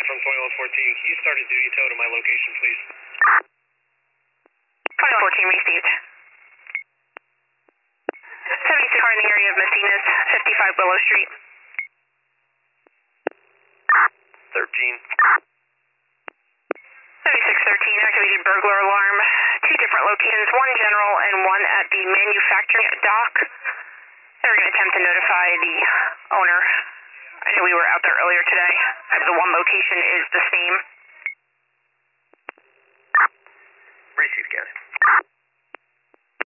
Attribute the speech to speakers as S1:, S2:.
S1: from 2114. Can you start a duty tow to my location, please?
S2: 2114 received. 76 car in the area of Messina's, 55 Willow Street.
S1: 13.
S2: 7613 activated burglar alarm. 2 different locations, one general and one at the manufacturing dock. They were going to attempt to notify the owner. I know we were out there earlier today. The one location is the same.
S1: Received, Gary.